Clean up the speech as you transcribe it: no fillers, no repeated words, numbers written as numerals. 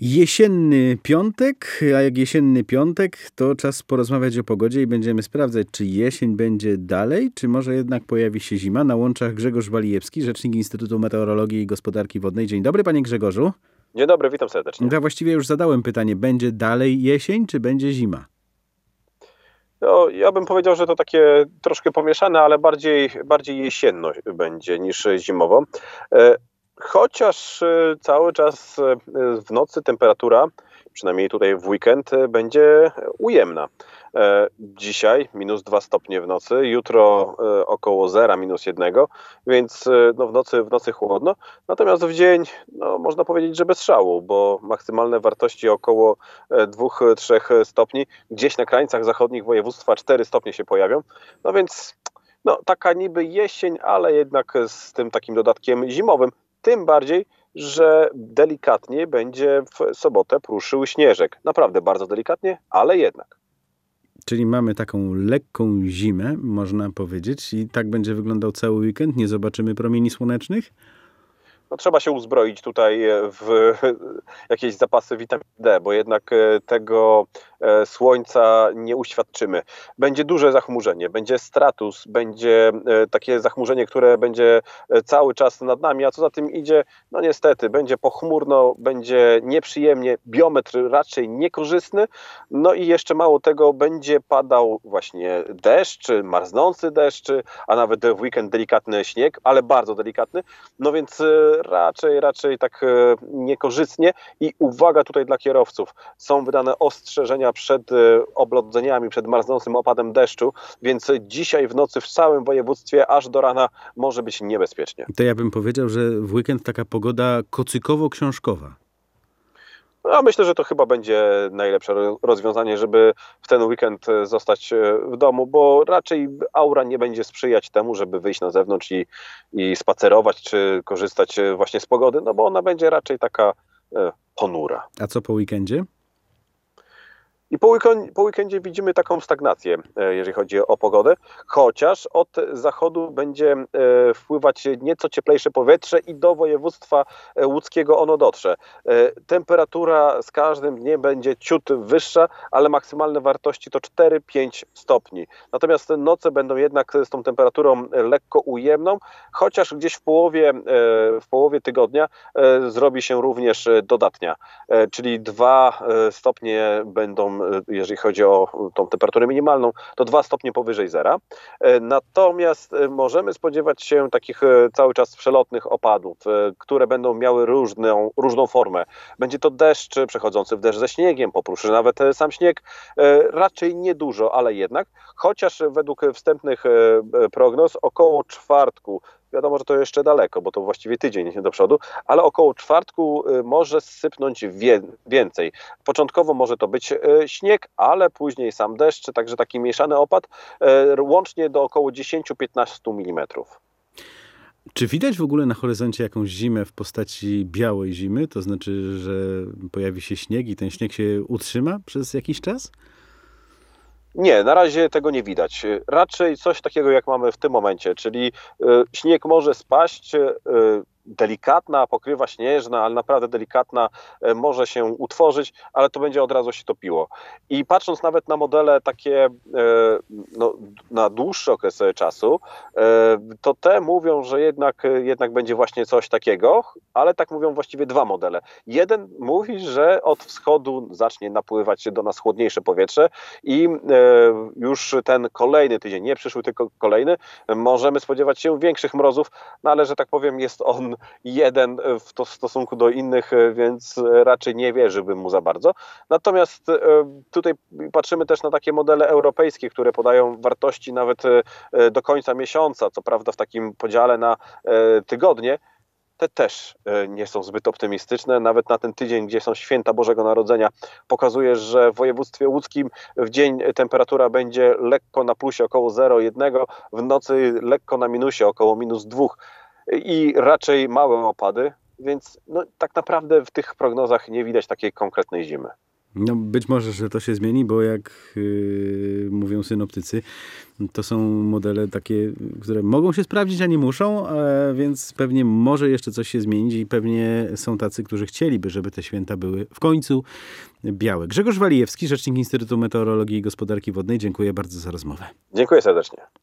Jesienny piątek, a jak jesienny piątek, to czas porozmawiać o pogodzie i będziemy sprawdzać, czy jesień będzie dalej, czy może jednak pojawi się zima. Na łączach Grzegorz Walijewski, rzecznik Instytutu Meteorologii i Gospodarki Wodnej. Dzień dobry, panie Grzegorzu. Dzień dobry, witam serdecznie. Ja właściwie już zadałem pytanie, będzie dalej jesień, czy będzie zima? No, ja bym powiedział, że to takie troszkę pomieszane, ale bardziej jesienno będzie niż zimowo. Chociaż cały czas w nocy temperatura, przynajmniej tutaj w weekend, będzie ujemna. Dzisiaj -2 stopnie w nocy, jutro około 0, -1, więc no w nocy chłodno. Natomiast w dzień można powiedzieć, że bez szału, bo maksymalne wartości około 2-3 stopni, gdzieś na krańcach zachodnich województwa 4 stopnie się pojawią. No więc taka niby jesień, ale jednak z tym takim dodatkiem zimowym. Tym bardziej, że delikatnie będzie w sobotę pruszył śnieżek. Naprawdę bardzo delikatnie, ale jednak. Czyli mamy taką lekką zimę, można powiedzieć, i tak będzie wyglądał cały weekend? Nie zobaczymy promieni słonecznych? Trzeba się uzbroić tutaj w jakieś zapasy witaminy D, bo jednak tego słońca nie uświadczymy. Będzie duże zachmurzenie, będzie stratus, będzie takie zachmurzenie, które będzie cały czas nad nami, a co za tym idzie, niestety, będzie pochmurno, będzie nieprzyjemnie, biometr raczej niekorzystny, i jeszcze mało tego, będzie padał właśnie deszcz, marznący deszcz, a nawet w weekend delikatny śnieg, ale bardzo delikatny, więc raczej tak niekorzystnie i uwaga tutaj dla kierowców, są wydane ostrzeżenia przed oblodzeniami, przed marznącym opadem deszczu, więc dzisiaj w nocy w całym województwie aż do rana może być niebezpiecznie. To ja bym powiedział, że w weekend taka pogoda kocykowo-książkowa. Myślę, że to chyba będzie najlepsze rozwiązanie, żeby w ten weekend zostać w domu, bo raczej aura nie będzie sprzyjać temu, żeby wyjść na zewnątrz i spacerować, czy korzystać właśnie z pogody, bo ona będzie raczej taka ponura. A co po weekendzie? I po weekendzie widzimy taką stagnację, jeżeli chodzi o pogodę, chociaż od zachodu będzie wpływać nieco cieplejsze powietrze i do województwa łódzkiego ono dotrze. Temperatura z każdym dniem będzie ciut wyższa, ale maksymalne wartości to 4-5 stopni. Natomiast noce będą jednak z tą temperaturą lekko ujemną, chociaż gdzieś w połowie tygodnia zrobi się również dodatnia, czyli 2 stopnie będą, jeżeli chodzi o tą temperaturę minimalną, to 2 stopnie powyżej zera. Natomiast możemy spodziewać się takich cały czas przelotnych opadów, które będą miały różną formę. Będzie to deszcz przechodzący w deszcz ze śniegiem, popruszy nawet sam śnieg. Raczej niedużo, ale jednak. Chociaż według wstępnych prognoz około czwartku, wiadomo, że to jeszcze daleko, bo to właściwie tydzień do przodu, ale około czwartku może sypnąć więcej. Początkowo może to być śnieg, ale później sam deszcz, także taki mieszany opad, łącznie do około 10-15 mm. Czy widać w ogóle na horyzoncie jakąś zimę w postaci białej zimy? To znaczy, że pojawi się śnieg i ten śnieg się utrzyma przez jakiś czas? Nie, na razie tego nie widać. Raczej coś takiego, jak mamy w tym momencie, czyli śnieg może spaść, delikatna pokrywa śnieżna, ale naprawdę delikatna może się utworzyć, ale to będzie od razu się topiło. I patrząc nawet na modele takie na dłuższy okres czasu, to te mówią, że jednak będzie właśnie coś takiego, ale tak mówią właściwie 2 modele. Jeden mówi, że od wschodu zacznie napływać do nas chłodniejsze powietrze i już ten kolejny tydzień, nie przyszły, tylko kolejny, możemy spodziewać się większych mrozów, ale że tak powiem jest on jeden w stosunku do innych, więc raczej nie wierzyłbym mu za bardzo. Natomiast tutaj patrzymy też na takie modele europejskie, które podają wartości nawet do końca miesiąca, co prawda w takim podziale na tygodnie. Te też nie są zbyt optymistyczne. Nawet na ten tydzień, gdzie są święta Bożego Narodzenia, pokazuje, że w województwie łódzkim w dzień temperatura będzie lekko na plusie około 0,1, w nocy lekko na minusie około -2 i raczej małe opady, więc tak naprawdę w tych prognozach nie widać takiej konkretnej zimy. No być może, że to się zmieni, bo jak mówią synoptycy, to są modele takie, które mogą się sprawdzić, a nie muszą, więc pewnie może jeszcze coś się zmienić i pewnie są tacy, którzy chcieliby, żeby te święta były w końcu białe. Grzegorz Walijewski, rzecznik Instytutu Meteorologii i Gospodarki Wodnej. Dziękuję bardzo za rozmowę. Dziękuję serdecznie.